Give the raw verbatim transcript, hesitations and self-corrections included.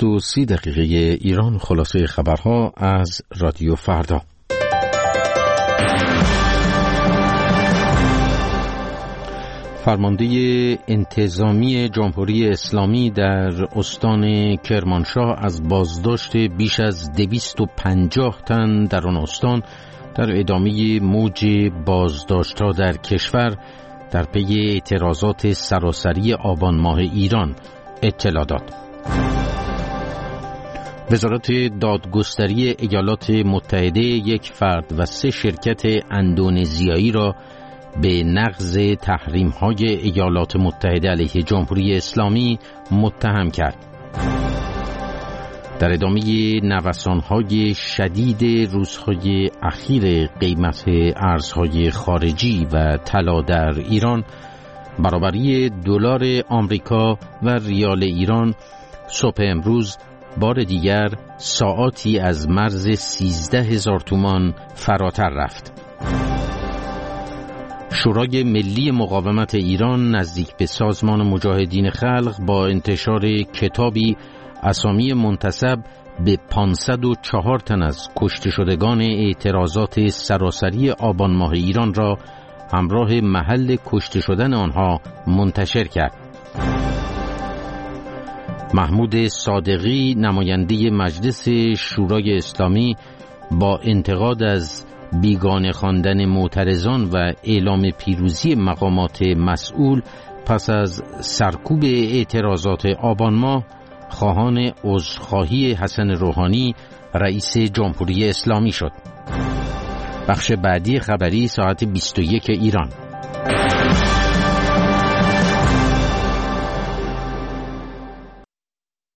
بیست و سی دقیقه ایران، خلاصه خبرها از رادیو فردا. فرمانده انتظامی جمهوری اسلامی در استان کرمانشاه از بازداشت بیش از دویست و پنجاه تن در آن استان در ادامه موج بازداشت‌ها در کشور در پی اعتراضات سراسری آبان ماه ایران اطلاع داد. وزارت دادگستری ایالات متحده یک فرد و سه شرکت اندونزیایی را به نقض تحریم‌های ایالات متحده علیه جمهوری اسلامی متهم کرد. در ادامه نوسان‌های شدید روزهای اخیر قیمت ارزهای خارجی و طلا در ایران، برابری دلار آمریکا و ریال ایران صبح امروز بار دیگر ساعاتی از مرز سیزده هزار تومان فراتر رفت. شورای ملی مقاومت ایران نزدیک به سازمان مجاهدین خلق با انتشار کتابی اسامی منتسب به پانصد و چهار تن از کشته شدگان اعتراضات سراسری آبان ماه ایران را همراه محل کشته شدن آنها منتشر کرد. محمود صادقی، نماینده مجلس شورای اسلامی، با انتقاد از بیگانه خواندن معترضان و اعلام پیروزی مقامات مسئول پس از سرکوب اعتراضات آبان ماه، خواهان عذرخواهی حسن روحانی رئیس جمهوری اسلامی شد. بخش بعدی خبری ساعت بیست و یک ایران.